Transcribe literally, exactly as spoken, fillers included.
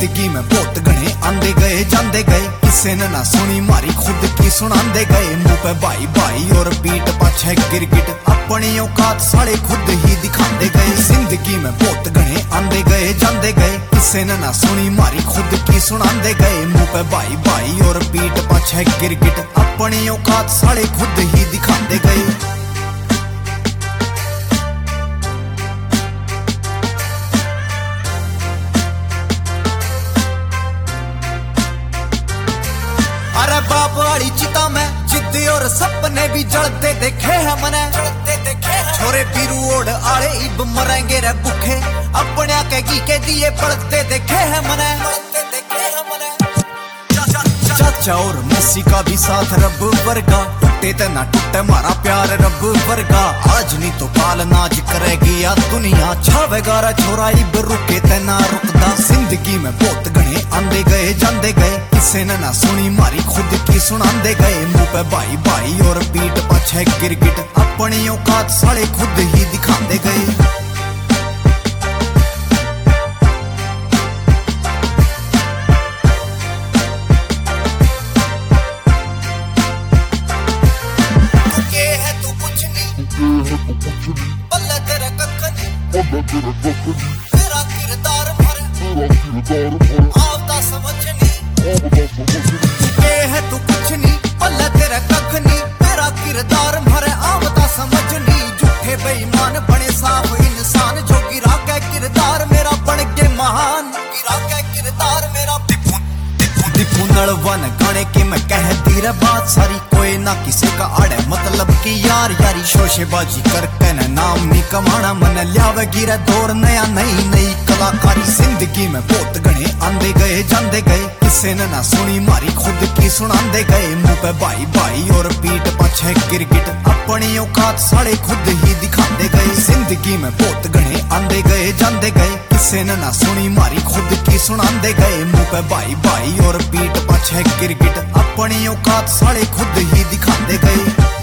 जिंदगी में बहुत गणे आंदे गए जांदे गए, किसे ने ना सुनी मारी खुद की सुनांदे गए। मुंह पे भाई भाई और पीठ पाछे गिरगिट, अपनी औकात साले खुद ही दिखांदे गए। जिंदगी में बहुत गणे आंदे गए जांदे गए, किसे ने ना सुनी मारी खुद की सुनांदे गए। मुंह पे भाई भाई और पीठ पाछे गिरगिट, अपनी औकात साले खुद ही दिखांदे गए। अरे बाप वाली चिता में जिद्द और सपने भी जलते देखे हैं मने, जलते देखे हैं। छोरे पीरू ओढ़ आड़े इब मरेंगे रे भूखे, अपने के घी के दिए पड़ते देखे हैं मने, पड़ते देखे हैं मने। चाचा और मौसी का भी साथ रब वर्गा, टूटे ते ना टूटे मारा प्यार रब वर्गा। आज नहीं तो काल नाज करेगी या दुनिया, छावेगा रा छोरा इब रुके ते ना रुकदा। जिंदगी में बहुत गणे आंदे गए जांदे गए, किसे ने ना सुनी मारी खुद की सुनांदे गए। मुंह पे भाई भाई और पीठ पाछे गिरगिट, अपनी औकात साले खुद ही दिखांदे गए। पल्ले तेरे कख नहीं, तेरा किरदार भरे, आवता समझ नहीं। ये है तू कुछ नहीं, पल्ले तेरे कख नहीं, तेरा किरदार भरे, आवता समझ नहीं। झूठे बेईमान बने साफ इंसान, जो गिरा के किरदार मेरा बन के महान, गिरा के किरदार मेरा नड़वन गाने की मैं कहती रे बात सारी, कोई ना किसी का आड़े मतलब की यार यारी। शोशेबाजी करके न नाम नहीं कमाना, मन लियावेगी रे दौर नया नई नई कलाकारी। जिंदगी में बहुत गणे आंदे गए जांदे गए, किसे ने ना सुनी मारी खुद की सुनांदे गए। मुंह पे भाई भाई और पीठ पाछे गिरगिट, अपनी औकात साले खुद ही दिखांदे गए। जिंदगी में बहुत गणे आंदे गए जांदे गए, किसे ने ना सुनी मारी खुद की सुनांदे गए। मुंह पे भाई भाई और पीठ पाछे गिरगिट, अपनी औकात साले खुद ही दिखांदे गए।